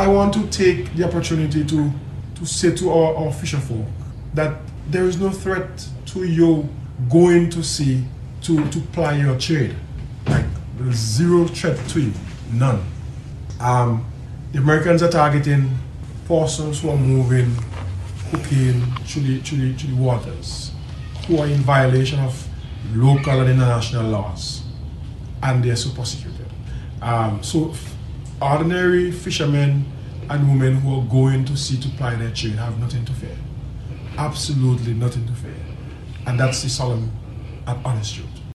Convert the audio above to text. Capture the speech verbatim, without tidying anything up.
I want to take the opportunity to, to say to our, our fisher folk that there is no threat to you going to sea to, to ply your trade. Like, there's zero threat to you, none. Um, the Americans are targeting persons who are moving cocaine through the, through the, through the waters, who are in violation of local and international laws, and they are so prosecuted. Um, so ordinary fishermen and women who are going to sea to ply their trade have nothing to fear. Absolutely nothing to fear. And that's the solemn and honest truth.